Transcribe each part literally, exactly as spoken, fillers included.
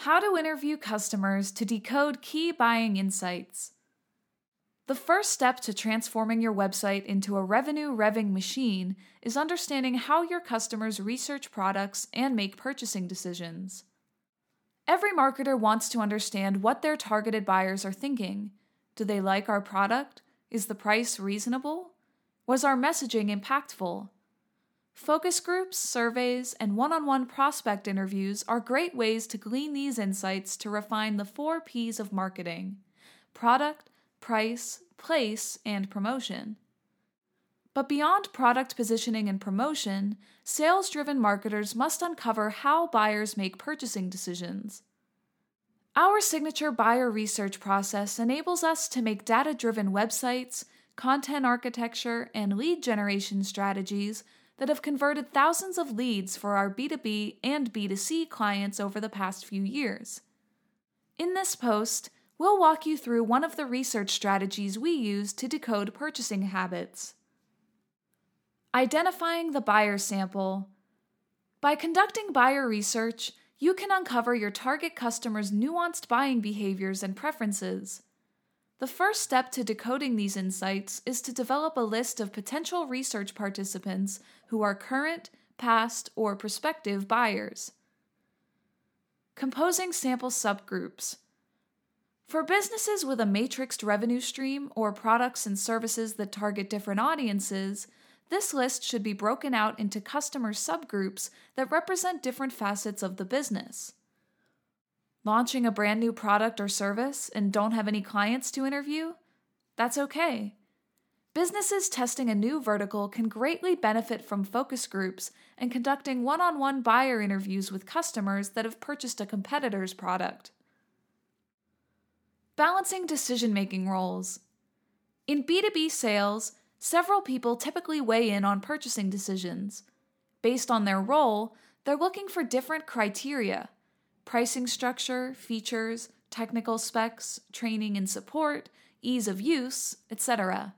How to interview customers to decode key buying insights. The first step to transforming your website into a revenue-revving machine is understanding how your customers research products and make purchasing decisions. Every marketer wants to understand what their targeted buyers are thinking. Do they like our product? Is the price reasonable? Was our messaging impactful? Focus groups, surveys, and one-on-one prospect interviews are great ways to glean these insights to refine the four P's of marketing: product, price, place, and promotion. But beyond product positioning and promotion, sales-driven marketers must uncover how buyers make purchasing decisions. Our signature buyer research process enables us to make data-driven websites, content architecture, and lead generation strategies that have converted thousands of leads for our B two B and B two C clients over the past few years. In this post, we'll walk you through one of the research strategies we use to decode purchasing habits. Identifying the buyer sample. By conducting buyer research, you can uncover your target customers' nuanced buying behaviors and preferences. The first step to decoding these insights is to develop a list of potential research participants who are current, past, or prospective buyers. Composing sample subgroups. For businesses with a matrixed revenue stream or products and services that target different audiences, this list should be broken out into customer subgroups that represent different facets of the business. Launching a brand new product or service and don't have any clients to interview? That's okay. Businesses testing a new vertical can greatly benefit from focus groups and conducting one-on-one buyer interviews with customers that have purchased a competitor's product. Balancing decision-making roles. In B two B sales, several people typically weigh in on purchasing decisions. Based on their role, they're looking for different criteria: pricing structure, features, technical specs, training and support, ease of use, et cetera.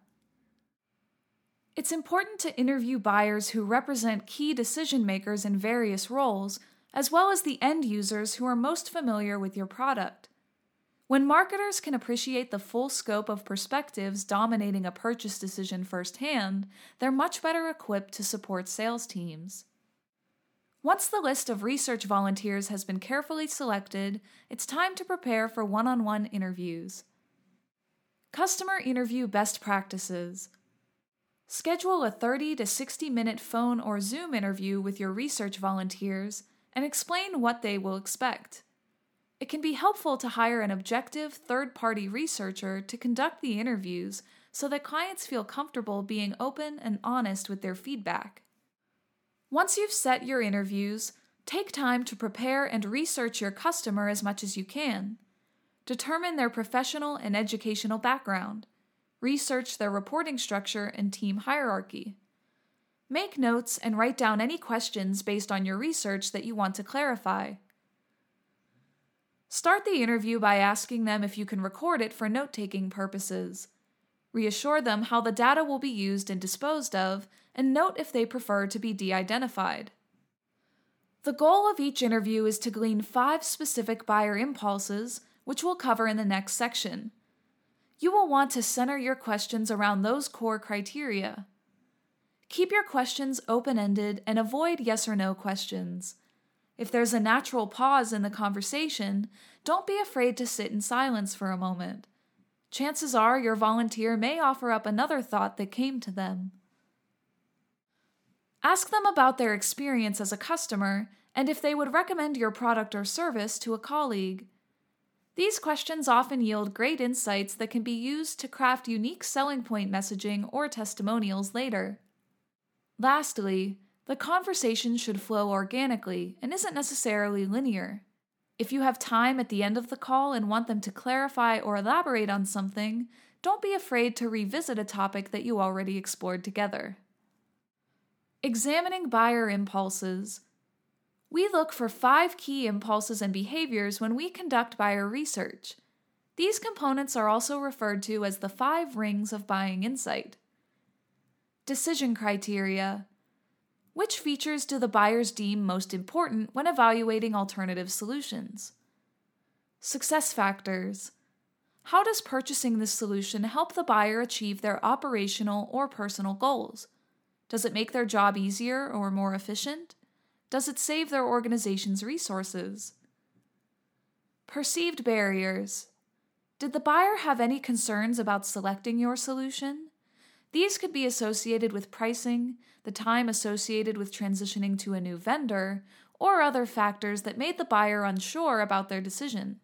It's important to interview buyers who represent key decision makers in various roles, as well as the end users who are most familiar with your product. When marketers can appreciate the full scope of perspectives dominating a purchase decision firsthand, they're much better equipped to support sales teams. Once the list of research volunteers has been carefully selected, it's time to prepare for one-on-one interviews. Customer interview best practices. Schedule a thirty to sixty minute phone or Zoom interview with your research volunteers and explain what they will expect. It can be helpful to hire an objective third-party researcher to conduct the interviews so that clients feel comfortable being open and honest with their feedback. Once you've set your interviews, take time to prepare and research your customer as much as you can. Determine their professional and educational background. Research their reporting structure and team hierarchy. Make notes and write down any questions based on your research that you want to clarify. Start the interview by asking them if you can record it for note-taking purposes. Reassure them how the data will be used and disposed of, and note if they prefer to be de-identified. The goal of each interview is to glean five specific buyer impulses, which we'll cover in the next section. You will want to center your questions around those core criteria. Keep your questions open-ended and avoid yes or no questions. If there's a natural pause in the conversation, don't be afraid to sit in silence for a moment. Chances are your volunteer may offer up another thought that came to them. Ask them about their experience as a customer and if they would recommend your product or service to a colleague. These questions often yield great insights that can be used to craft unique selling point messaging or testimonials later. Lastly, the conversation should flow organically and isn't necessarily linear. If you have time at the end of the call and want them to clarify or elaborate on something, don't be afraid to revisit a topic that you already explored together. Examining buyer impulses. We look for five key impulses and behaviors when we conduct buyer research. These components are also referred to as the five rings of buying insight. Decision criteria. Which features do the buyers deem most important when evaluating alternative solutions? Success factors. How does purchasing this solution help the buyer achieve their operational or personal goals? Does it make their job easier or more efficient? Does it save their organization's resources? Perceived barriers. Did the buyer have any concerns about selecting your solution? These could be associated with pricing, the time associated with transitioning to a new vendor, or other factors that made the buyer unsure about their decision.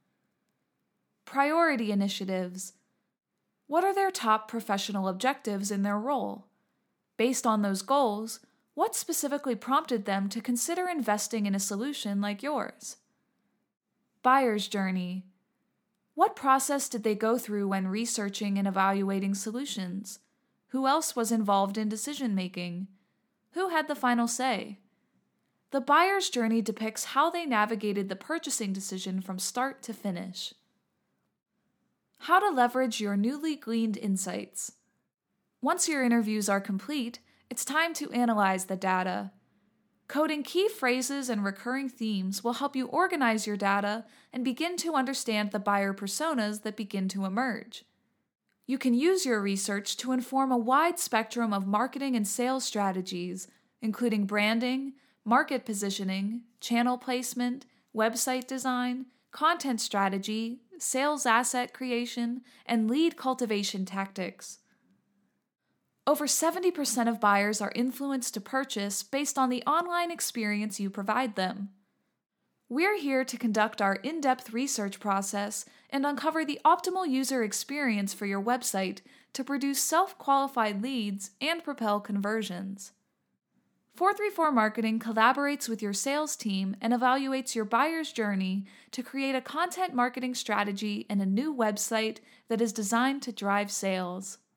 Priority initiatives. What are their top professional objectives in their role? Based on those goals, what specifically prompted them to consider investing in a solution like yours? Buyer's journey. What process did they go through when researching and evaluating solutions? Who else was involved in decision-making? Who had the final say? The buyer's journey depicts how they navigated the purchasing decision from start to finish. How to leverage your newly gleaned insights. Once your interviews are complete, it's time to analyze the data. Coding key phrases and recurring themes will help you organize your data and begin to understand the buyer personas that begin to emerge. You can use your research to inform a wide spectrum of marketing and sales strategies, including branding, market positioning, channel placement, website design, content strategy, sales asset creation, and lead cultivation tactics. Over seventy percent of buyers are influenced to purchase based on the online experience you provide them. We're here to conduct our in-depth research process and uncover the optimal user experience for your website to produce self-qualified leads and propel conversions. four three four Marketing collaborates with your sales team and evaluates your buyer's journey to create a content marketing strategy and a new website that is designed to drive sales.